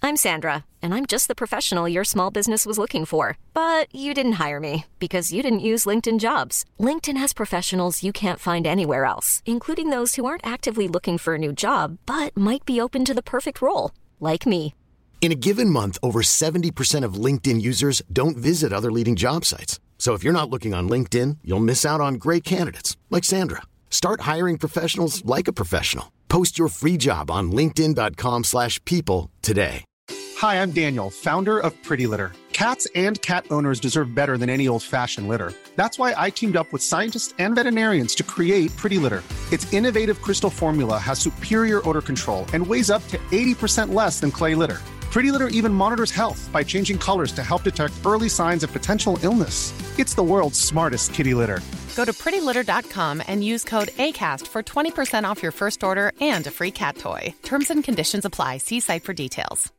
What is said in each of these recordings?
I'm Sandra, and I'm just the professional your small business was looking for. But you didn't hire me because you didn't use LinkedIn Jobs. LinkedIn has professionals you can't find anywhere else, including those who aren't actively looking for a new job, but might be open to the perfect role, like me. In a given month, over 70% of LinkedIn users don't visit other leading job sites. So if you're not looking on LinkedIn, you'll miss out on great candidates like Sandra. Start hiring professionals like a professional. Post your free job on linkedin.com/people today. Hi, I'm Daniel, founder of Pretty Litter. Cats and cat owners deserve better than any old-fashioned litter. That's why I teamed up with scientists and veterinarians to create Pretty Litter. Its innovative crystal formula has superior odor control and weighs up to 80% less than clay litter. Pretty Litter even monitors health by changing colors to help detect early signs of potential illness. It's the world's smartest kitty litter. Go to prettylitter.com and use code ACAST for 20% off your first order and a free cat toy. Terms and conditions apply. See site for details.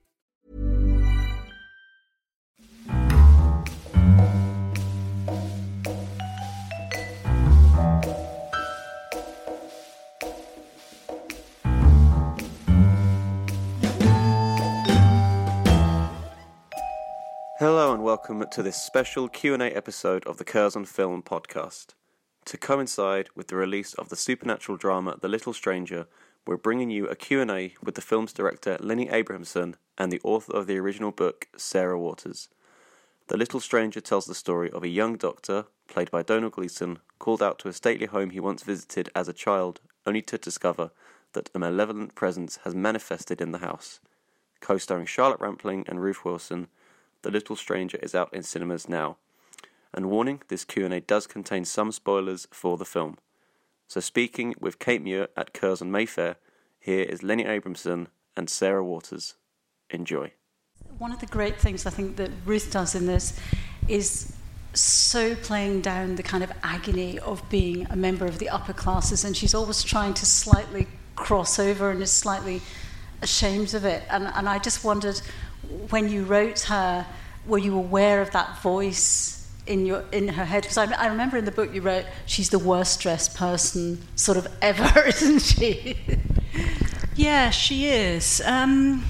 Hello and welcome to this special Q&A episode of the Curzon Film Podcast. To coincide with the release of the supernatural drama The Little Stranger, we're bringing you a Q&A with the film's director Lenny Abrahamson and the author of the original book, Sarah Waters. The Little Stranger tells the story of a young doctor, played by Domhnall Gleeson, called out to a stately home he once visited as a child, only to discover that a malevolent presence has manifested in the house. Co-starring Charlotte Rampling and Ruth Wilson, The Little Stranger is out in cinemas now. And warning, this Q&A does contain some spoilers for the film. So speaking with Kate Muir at Curzon Mayfair, here is Lenny Abrahamson and Sarah Waters. Enjoy. One of the great things I think that Ruth does in this is so playing down the kind of agony of being a member of the upper classes, and she's always trying to slightly cross over and is slightly ashamed of it. And I just wondered, when you wrote her, were you aware of that voice in her head? Because I remember in the book you wrote, she's the worst dressed person sort of ever, isn't she? Yeah, she is. I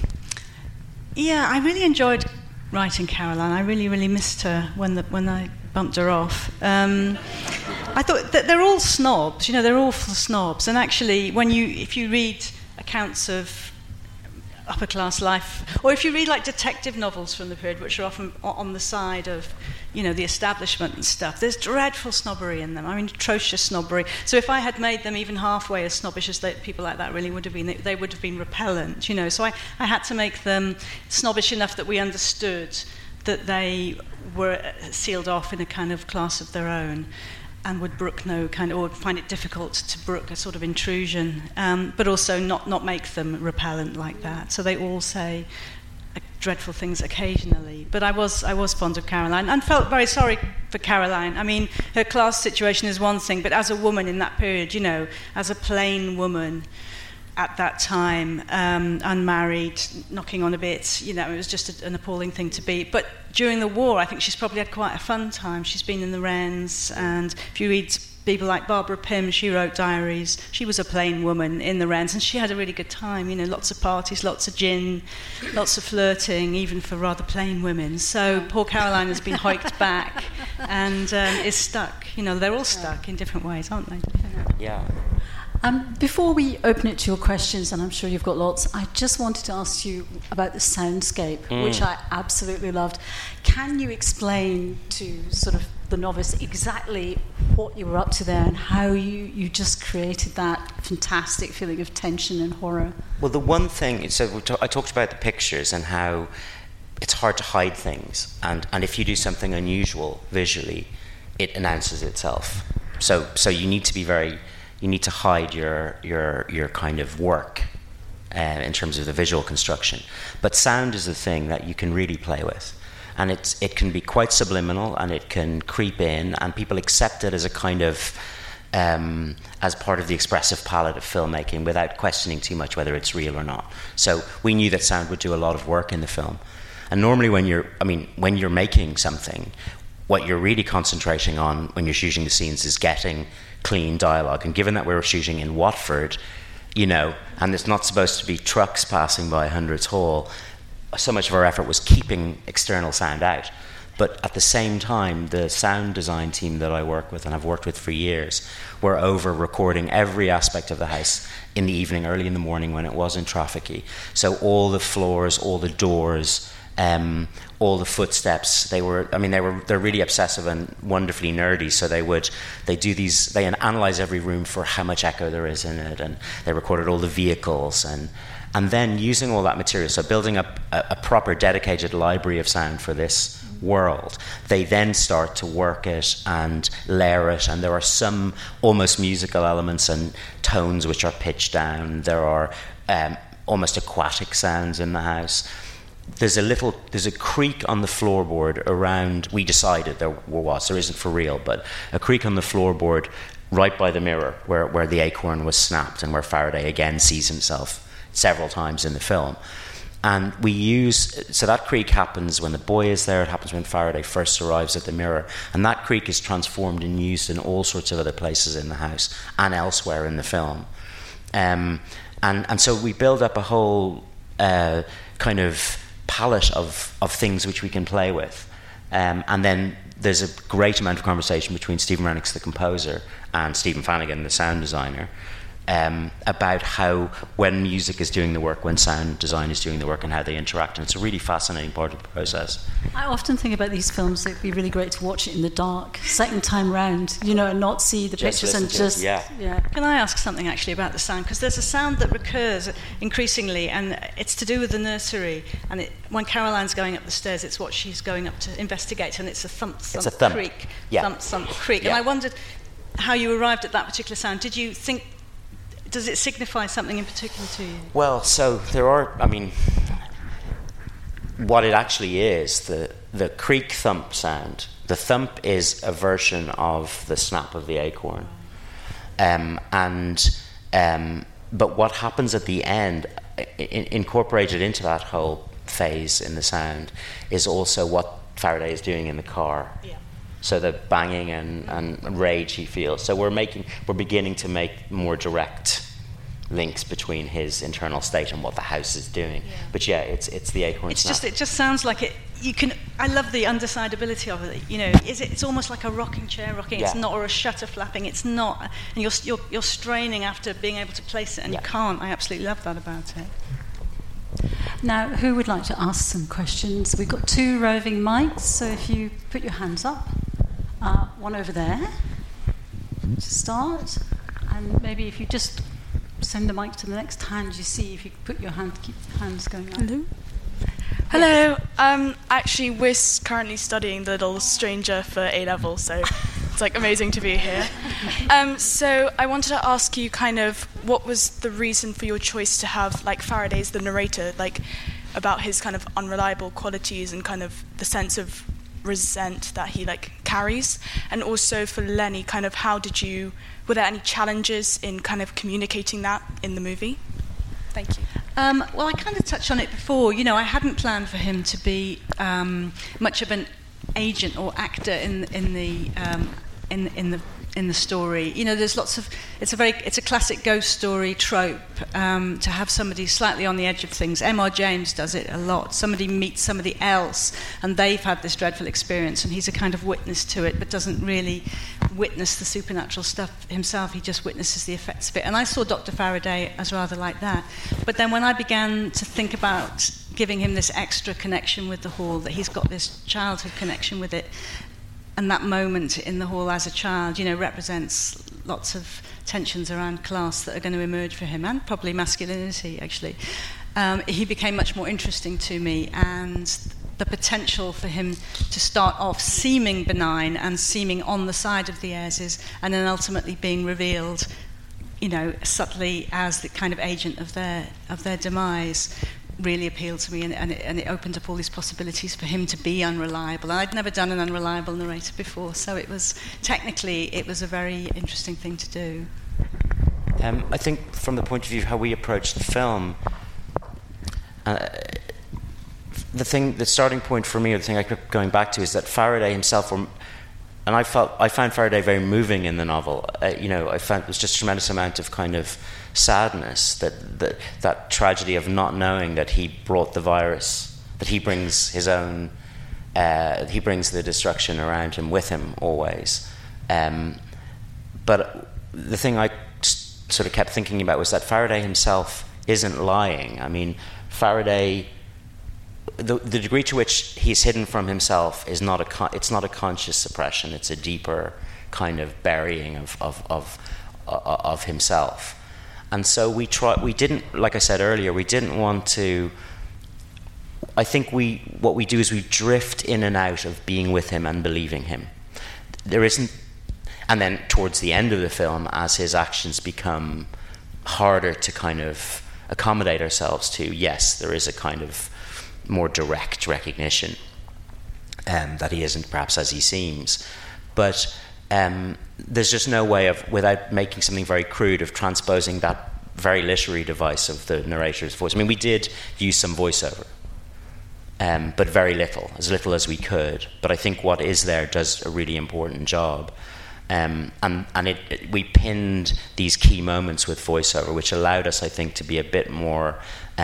really enjoyed writing Caroline. I really, really missed her when I bumped her off. I thought that they're all snobs, they're awful snobs. And actually, if you read accounts of upper class life, or if you read like detective novels from the period, which are often on the side of the establishment and stuff, there's dreadful snobbery in them. I mean, atrocious snobbery. So if I had made them even halfway as snobbish as people like that really would have been, they would have been repellent. So I had to make them snobbish enough that we understood that they were sealed off in a kind of class of their own, and would brook no kind of, or find it difficult to brook a sort of intrusion, but also not make them repellent like that. So they all say dreadful things occasionally. But I was fond of Caroline and felt very sorry for Caroline. I mean, her class situation is one thing, but as a woman in that period, as a plain woman at that time, unmarried, knocking on a bit, it was just an appalling thing to be. But during the war, I think she's probably had quite a fun time. She's been in the Wrens, and if you read people like Barbara Pym, she wrote diaries. She was a plain woman in the Wrens, and she had a really good time, lots of parties, lots of gin, lots of flirting, even for rather plain women. So poor Caroline has been hoiked back and is stuck. They're all stuck in different ways, aren't they? Yeah. Before we open it to your questions, and I'm sure you've got lots, I just wanted to ask you about the soundscape, which I absolutely loved. Can you explain to sort of the novice exactly what you were up to there and how you just created that fantastic feeling of tension and horror? Well, the one thing, I talked about the pictures and how it's hard to hide things, and if you do something unusual visually, it announces itself. So you need to be you need to hide your kind of work in terms of the visual construction. But sound is the thing that you can really play with. And it can be quite subliminal, and it can creep in, and people accept it as a kind of, as part of the expressive palette of filmmaking without questioning too much whether it's real or not. So we knew that sound would do a lot of work in the film. And normally when you're making something, what you're really concentrating on when you're shooting the scenes is getting clean dialogue. And given that we were shooting in Watford, and it's not supposed to be trucks passing by Hundreds Hall, so much of our effort was keeping external sound out. But at the same time, the sound design team that I work with, and I've worked with for years, were over recording every aspect of the house in the evening, early in the morning when it wasn't trafficy. So all the floors, all the doors, all the footsteps. They're really obsessive and wonderfully nerdy. So they analyze every room for how much echo there is in it, and they recorded all the vehicles, and then using all that material, so building up a proper dedicated library of sound for this world, they then start to work it and layer it, and there are some almost musical elements and tones which are pitched down. There are almost aquatic sounds in the house. There's a creak on the floorboard around, we decided there isn't for real, but a creak on the floorboard right by the mirror where the acorn was snapped and where Faraday again sees himself several times in the film. And so that creak happens when the boy is there, it happens when Faraday first arrives at the mirror, and that creak is transformed and used in all sorts of other places in the house and elsewhere in the film. And so we build up a whole kind of palette of things which we can play with. And then there's a great amount of conversation between Stephen Rennicks, the composer, and Stephen Flanagan, the sound designer, about how, when music is doing the work, when sound design is doing the work, and how they interact. And it's a really fascinating part of the process. I often think about these films, it'd be really great to watch it in the dark, second time round, and not see the pictures and just... Yeah. Can I ask something actually about the sound? Because there's a sound that recurs increasingly, and it's to do with the nursery. And when Caroline's going up the stairs, it's what she's going up to investigate, and it's a thump, creak. Yeah. Thump, thump, creak. Yeah. And I wondered how you arrived at that particular sound. Did you think... Does it signify something in particular to you? Well, so there are, what it actually is, the creak thump sound, the thump is a version of the snap of the acorn. But what happens at the end, incorporated into that whole phase in the sound, is also what Faraday is doing in the car. Yeah. So the banging and rage he feels. So we're beginning to make more direct links between his internal state and what the house is doing. Yeah. But it's the acorn snap. It just sounds like it. I love the undecidability of it. It's almost like a rocking chair rocking. Yeah. It's not, or a shutter flapping. It's not, and you're straining after being able to place it, and you can't. I absolutely love that about it. Now, who would like to ask some questions? We've got 2 roving mics, so if you put your hands up. One over there to start, and maybe if you just send the mic to the next hand you see, if you put your hand, keep your hands going up. Hello. Actually, we're currently studying The Little Stranger for A-level, so it's amazing to be here. So I wanted to ask you kind of what was the reason for your choice to have Faraday as the narrator, about his kind of unreliable qualities and kind of the sense of resent that he carries, and also for Lenny, kind of were there any challenges in kind of communicating that in the movie? Thank you. Well, I kind of touched on it before. I hadn't planned for him to be much of an agent or actor in the story. There's lots of it's a classic ghost story trope to have somebody slightly on the edge of things. M.R. James does it a lot. Somebody meets somebody else and they've had this dreadful experience and he's a kind of witness to it, but doesn't really witness the supernatural stuff himself. He just witnesses the effects of it. And I saw Dr. Faraday as rather like that. But then when I began to think about giving him this extra connection with the hall, that he's got this childhood connection with it, and that moment in the hall as a child, represents lots of tensions around class that are going to emerge for him, and probably masculinity, actually. He became much more interesting to me, and the potential for him to start off seeming benign and seeming on the side of the Ayreses, and then ultimately being revealed, subtly as the kind of agent of their demise, really appealed to me, and it opened up all these possibilities for him to be unreliable. And I'd never done an unreliable narrator before, so it was a very interesting thing to do. I think from the point of view of how we approach the film, the starting point for me, or the thing I kept going back to, is that Faraday himself, and I found Faraday very moving in the novel. I found it was just a tremendous amount of kind of sadness, that tragedy of not knowing that he brought the virus that he brings his own, he brings the destruction around him with him always. But the thing I sort of kept thinking about was that Faraday himself isn't lying. I mean, Faraday, the degree to which he's hidden from himself is not it's not a conscious suppression. It's a deeper kind of burying of himself. And so we didn't, like I said earlier, we didn't want to. I think what we do is we drift in and out of being with him and believing him. There isn't. And then towards the end of the film, as his actions become harder to kind of accommodate ourselves to, yes, there is a kind of more direct recognition that he isn't perhaps as he seems. But there's just no way of, without making something very crude, of transposing that very literary device of the narrator's voice. I mean, we did use some voiceover, but very little, as little as we could. But I think what is there does a really important job. And we pinned these key moments with voiceover, which allowed us, I think, to be a bit more,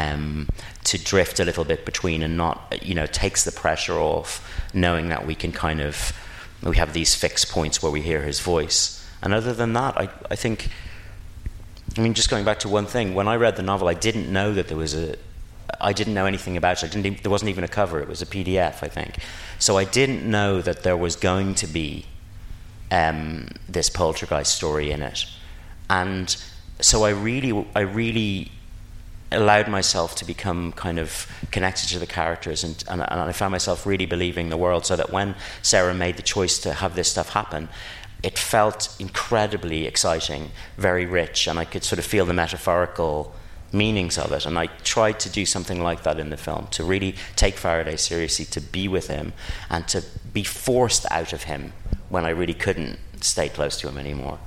to drift a little bit between and not, takes the pressure off, knowing that we can kind of, we have these fixed points where we hear his voice. And other than that, I think, just going back to one thing, when I read the novel, I didn't know that I didn't know anything about it. There wasn't even a cover. It was a PDF, I think. So I didn't know that there was going to be this poltergeist story in it, and so I really allowed myself to become kind of connected to the characters, and I found myself really believing the world, so that when Sarah made the choice to have this stuff happen, it felt incredibly exciting, very rich, and I could sort of feel the metaphorical meanings of it. And I tried to do something like that in the film, to really take Faraday seriously, to be with him, and to be forced out of him when I really couldn't stay close to him anymore.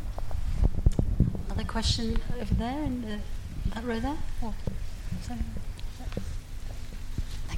Another question over there in that row there? Or, sorry. Thank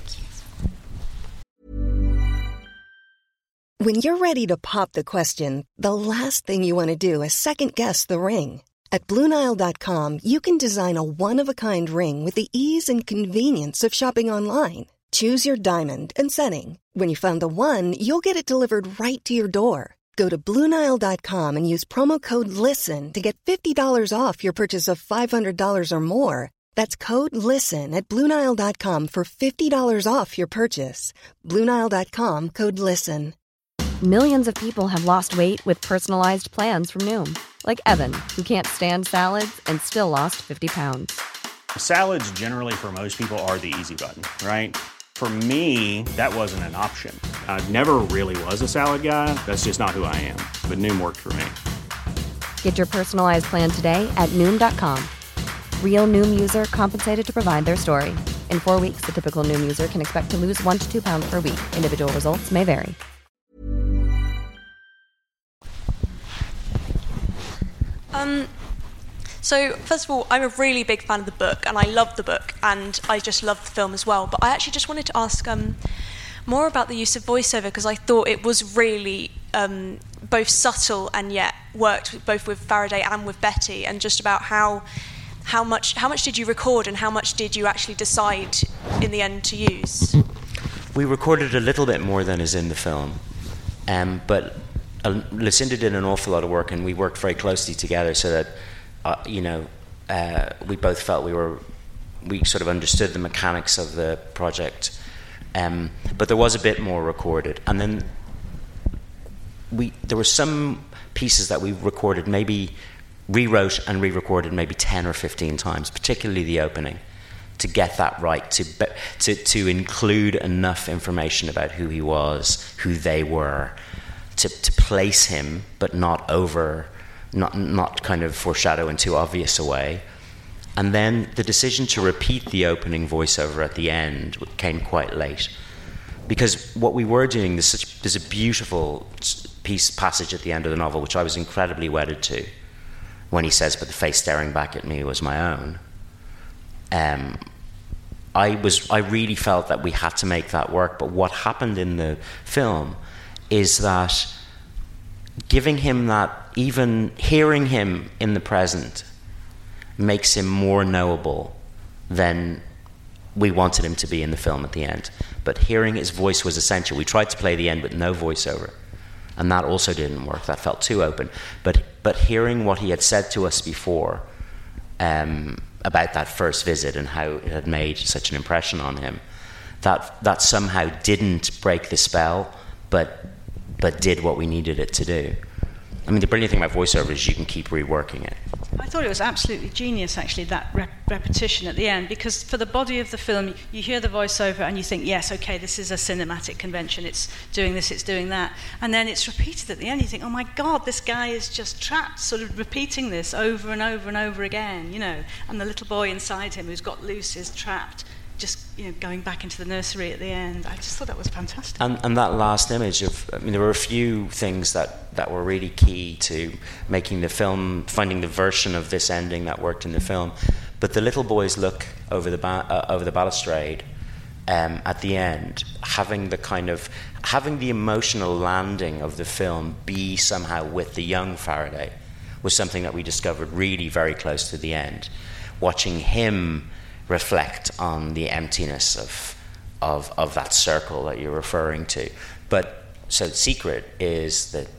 you. When you're ready to pop the question, the last thing you want to do is second-guess the ring. At BlueNile.com, you can design a one-of-a-kind ring with the ease and convenience of shopping online. Choose your diamond and setting. When you find the one, you'll get it delivered right to your door. Go to BlueNile.com and use promo code LISTEN to get $50 off your purchase of $500 or more. That's code LISTEN at BlueNile.com for $50 off your purchase. BlueNile.com, code LISTEN. Millions of people have lost weight with personalized plans from Noom. Like Evan, who can't stand salads and still lost 50 pounds. Salads generally for most people are the easy button, right? For me, that wasn't an option. I never really was a salad guy. That's just not who I am. But Noom worked for me. Get your personalized plan today at Noom.com. Real Noom user compensated to provide their story. In 4 weeks, the typical Noom user can expect to lose 1 to 2 pounds per week. Individual results may vary. So, first of all, I'm a really big fan of the book, and I love the book, and I just love the film as well. But I actually just wanted to ask more about the use of voiceover, because I thought it was really both subtle and yet worked both with Faraday and with Betty, and just about how much did you record and how much did you actually decide in the end to use? We recorded a little bit more than is in the film, but Lucinda did an awful lot of work, and we worked very closely together so that we both felt we sort of understood the mechanics of the project, but there was a bit more recorded. And then there were some pieces that we recorded, maybe rewrote and re-recorded maybe 10 or 15 times, particularly the opening, to get that right, to include enough information about who he was, who they were, to place him, but not kind of foreshadow in too obvious a way. And then the decision to repeat the opening voiceover at the end came quite late, because what we were doing, there's a beautiful passage at the end of the novel which I was incredibly wedded to, when he says, "But the face staring back at me was my own." I really felt that we had to make that work. But what happened in the film is that giving him that, even hearing him in the present, makes him more knowable than we wanted him to be in the film at the end. But hearing his voice was essential. We tried to play the end with no voiceover, and that also didn't work. That felt too open. But hearing what he had said to us before about that first visit and how it had made such an impression on him, that somehow didn't break the spell, but did what we needed it to do. I mean, the brilliant thing about voiceover is you can keep reworking it. I thought it was absolutely genius, actually, that repetition at the end, because for the body of the film, you hear the voiceover and you think, yes, okay, this is a cinematic convention, it's doing this, it's doing that, and then it's repeated at the end. You think, oh my God, this guy is just trapped, sort of repeating this over and over and over again, you know, and the little boy inside him who's got loose is trapped, just, you know, going back into the nursery at the end. I just thought that was fantastic. And that last image of, I mean, there were a few things that were really key to making the film, finding the version of this ending that worked in the film. But the little boy's look over the balustrade at the end, having the emotional landing of the film be somehow with the young Faraday, was something that we discovered really very close to the end. Watching him reflect on the emptiness of that circle that you're referring to. But so the secret is that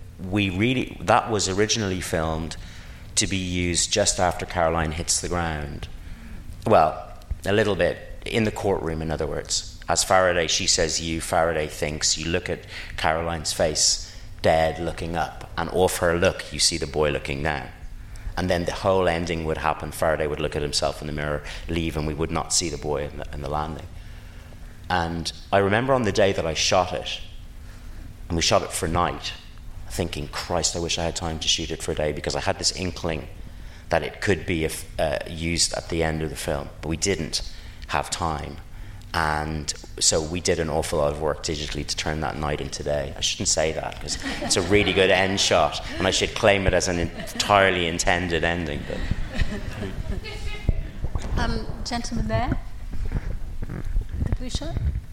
that was originally filmed to be used just after Caroline hits the ground. Well, a little bit in the courtroom, in other words. As Faraday, she says you, Faraday thinks, you look at Caroline's face, dead, looking up, and off her look, you see the boy looking down. And then the whole ending would happen. Faraday would look at himself in the mirror, leave, and we would not see the boy in the landing. And I remember on the day that I shot it, and we shot it for night, thinking, Christ, I wish I had time to shoot it for a day, because I had this inkling that it could be used at the end of the film. But we didn't have time. And so we did an awful lot of work digitally to turn that night into day. I shouldn't say that, because it's a really good end shot, and I should claim it as an entirely intended ending. But gentleman there, the blue shirt.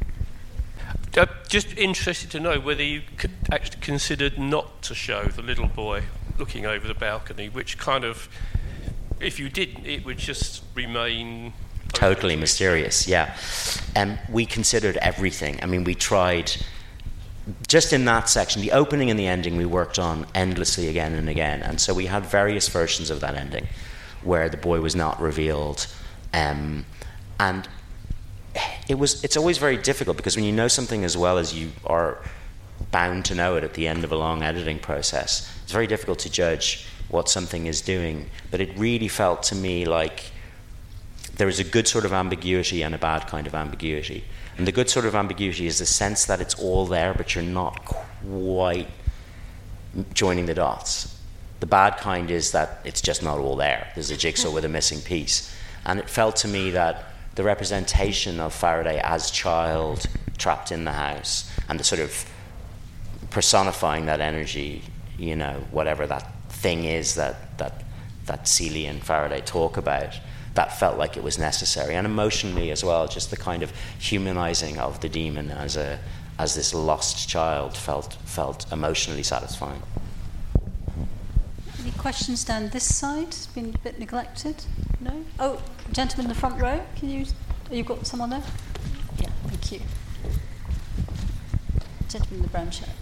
Just interested to know whether you actually considered not to show the little boy looking over the balcony, which kind of, if you didn't, it would just remain totally mysterious, yeah. We considered everything. I mean, we tried, just in that section, the opening and the ending we worked on endlessly again and again. And so we had various versions of that ending where the boy was not revealed. And it's always very difficult, because when you know something as well as you are bound to know it at the end of a long editing process, it's very difficult to judge what something is doing. But it really felt to me like there is a good sort of ambiguity and a bad kind of ambiguity. And the good sort of ambiguity is the sense that it's all there, but you're not quite joining the dots. The bad kind is that it's just not all there. There's a jigsaw with a missing piece. And it felt to me that the representation of Faraday as child trapped in the house, and the sort of personifying that energy, you know, whatever that thing is that Celia and Faraday talk about, that felt like it was necessary. And emotionally as well, just the kind of humanizing of the demon as this lost child felt emotionally satisfying. Any questions down this side? It's been a bit neglected. No? Oh, gentleman in the front row. You've got someone there? Yeah, thank you. Gentleman in the brown shirt.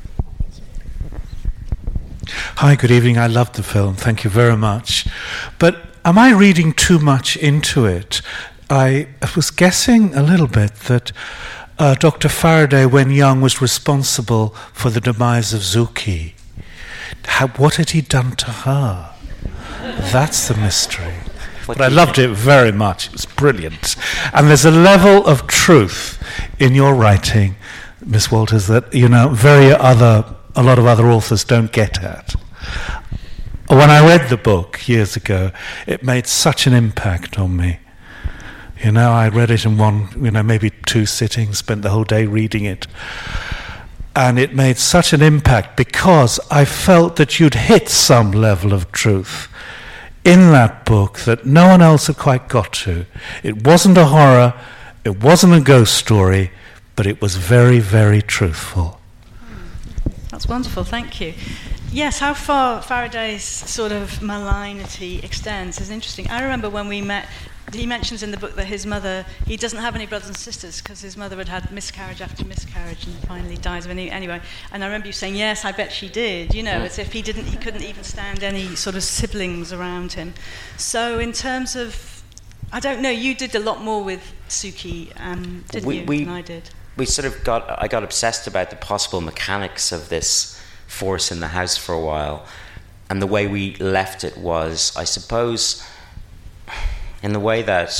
Hi, good evening. I loved the film. Thank you very much. But am I reading too much into it? I was guessing a little bit that Dr. Faraday, when young, was responsible for the demise of Zuki. What had he done to her? That's the mystery. But I loved it very much. It was brilliant. And there's a level of truth in your writing, Miss Walters, that, you know, a lot of other authors don't get at. When I read the book years ago, it made such an impact on me. You know, I read it in maybe 2 sittings, spent the whole day reading it. And it made such an impact because I felt that you'd hit some level of truth in that book that no one else had quite got to. It wasn't a horror, it wasn't a ghost story, but it was very, very truthful. That's wonderful, thank you. Yes, how far Faraday's sort of malignity extends is interesting. I remember when we met he mentions in the book that his mother, he doesn't have any brothers and sisters because his mother had miscarriage after miscarriage and finally dies of any. Anyway, and I remember you saying, yes, I bet she did, as if he couldn't even stand any sort of siblings around him. So in terms of, I don't know, you did a lot more with Suki, didn't you, than I did? I got obsessed about the possible mechanics of this force in the house for a while. And the way we left it was, I suppose, in the way that,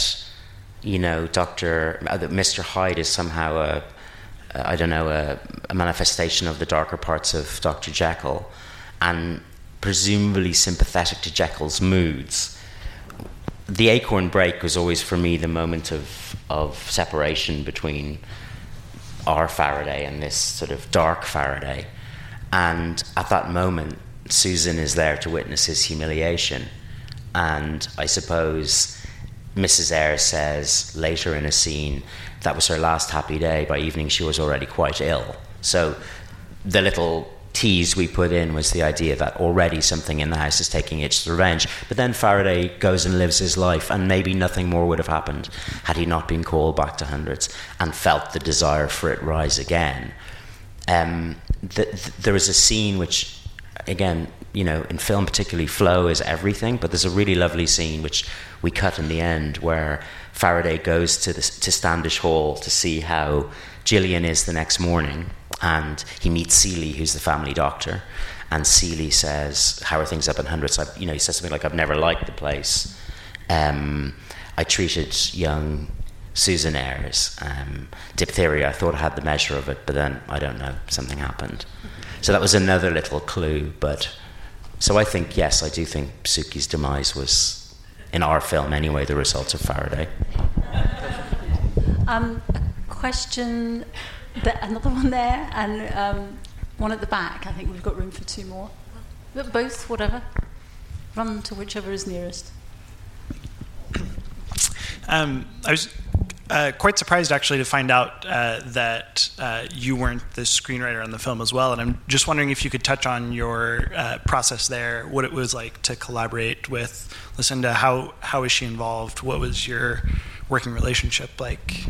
Mr. Hyde is somehow a manifestation of the darker parts of Dr. Jekyll, and presumably sympathetic to Jekyll's moods. The acorn break was always for me the moment of separation between our Faraday and this sort of dark Faraday. And at that moment, Susan is there to witness his humiliation. And I suppose Mrs. Eyre says later in a scene that was her last happy day. By evening she was already quite ill. So the little tease we put in was the idea that already something in the house is taking its revenge. But then Faraday goes and lives his life, and maybe nothing more would have happened had he not been called back to Hundreds and felt the desire for it rise again. There is a scene which, again, in film particularly, flow is everything, but there's a really lovely scene which we cut in the end where Faraday goes to Standish Hall to see how Gillian is the next morning, and he meets Seeley, who's the family doctor, and Seeley says, how are things up in Hundreds? He says something like, I've never liked the place. I treated young Susan Ayres, diphtheria. I thought I had the measure of it, but then, I don't know, something happened. So that was another little clue, but... So I think, yes, I do think Suki's demise was, in our film anyway, the result of Faraday. A question, another one there, and one at the back. I think we've got room for two more. But both, whatever. Run to whichever is nearest. I was quite surprised, actually, to find out that you weren't the screenwriter on the film as well. And I'm just wondering if you could touch on your process there, what it was like to collaborate with Lucinda. How was she involved? What was your working relationship like?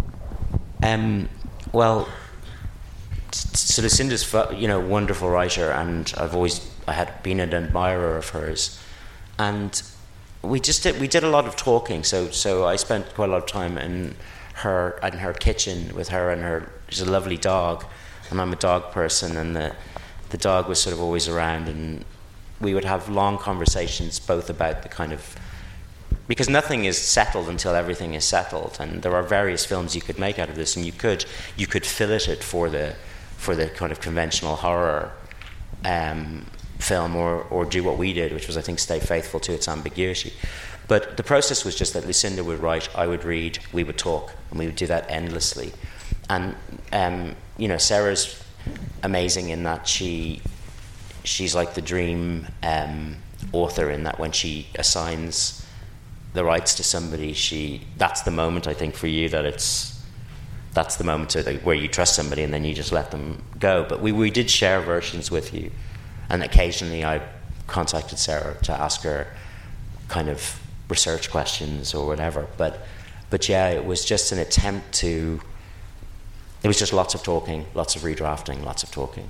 Well, so Lucinda's wonderful writer, and I had been an admirer of hers, and we did a lot of talking. So I spent quite a lot of time in her kitchen with her and her. She's a lovely dog, and I'm a dog person, and the dog was sort of always around, and we would have long conversations both about the kind of, because nothing is settled until everything is settled, and there are various films you could make out of this, and you could fillet it for the kind of conventional horror film, or do what we did, which was, I think, stay faithful to its ambiguity. But the process was just that Lucinda would write, I would read, we would talk, and we would do that endlessly. And Sarah's amazing in that she's like the dream author, in that when she assigns the rights to somebody, that's the moment, I think, for you, that's the moment where you trust somebody and then you just let them go. But we did share versions with you, and occasionally I contacted Sarah to ask her kind of research questions or whatever. But yeah, it was just an attempt to. It was just lots of talking, lots of redrafting, lots of talking.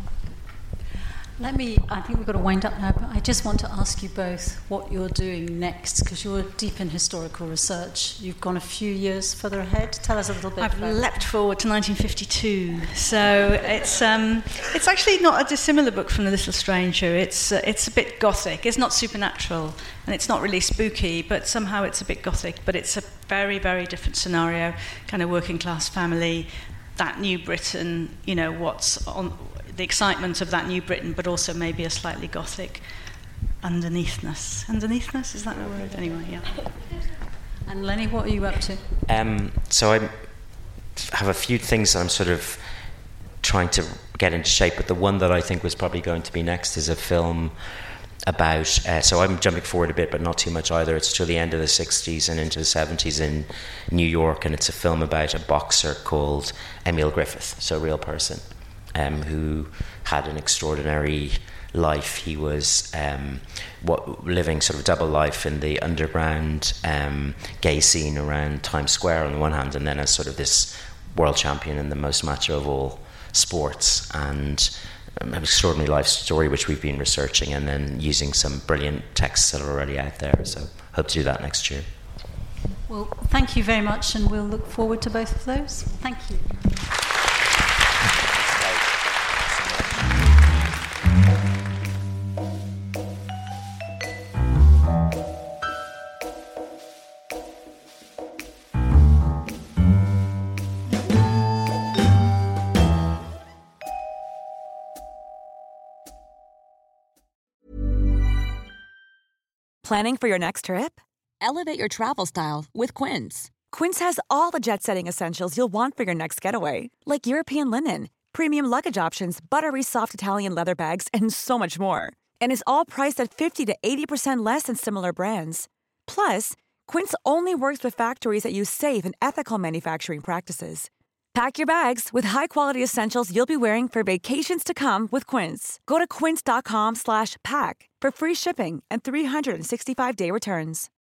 I think we've got to wind up now, but I just want to ask you both what you're doing next, because you're deep in historical research. You've gone a few years further ahead. Tell us a little bit. I've leapt forward to 1952. So it's actually not a dissimilar book from The Little Stranger. It's a bit gothic. It's not supernatural, and it's not really spooky, but somehow it's a bit gothic. But it's a very, very different scenario, kind of working class family, that new Britain, what's on the excitement of that new Britain, but also maybe a slightly gothic underneathness. Underneathness, is that the word? Anyway, yeah. And Lenny, what are you up to? So I have a few things that I'm sort of trying to get into shape, but the one that I think was probably going to be next is a film about, so I'm jumping forward a bit, but not too much either. It's till the end of the 60s and into the 70s in New York, and it's a film about a boxer called Emil Griffith, so a real person, who had an extraordinary life. He was living sort of double life in the underground gay scene around Times Square on the one hand, and then as sort of this world champion in the most macho of all sports, and an extraordinary life story which we've been researching and then using some brilliant texts that are already out there. So hope to do that next year. Well, thank you very much, and we'll look forward to both of those. Thank you. Planning for your next trip? Elevate your travel style with Quince. Quince has all the jet-setting essentials you'll want for your next getaway, like European linen, premium luggage options, buttery soft Italian leather bags, and so much more. And is all priced at 50 to 80% less than similar brands. Plus, Quince only works with factories that use safe and ethical manufacturing practices. Pack your bags with high-quality essentials you'll be wearing for vacations to come with Quince. Go to quince.com/pack for free shipping and 365-day returns.